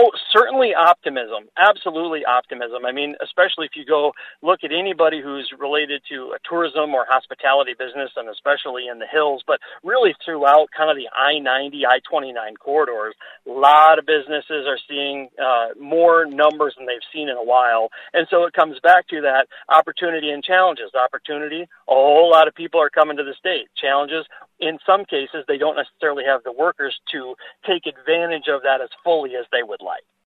Oh, certainly optimism. Absolutely optimism. I mean, especially if you go look at anybody who's related to a tourism or hospitality business, and especially in the hills, but really throughout kind of the I-90, I-29 corridors, a lot of businesses are seeing more numbers than they've seen in a while. And so it comes back to that opportunity and challenges. Opportunity, a whole lot of people are coming to the state. Challenges, in some cases, they don't necessarily have the workers to take advantage of that as fully as they would like.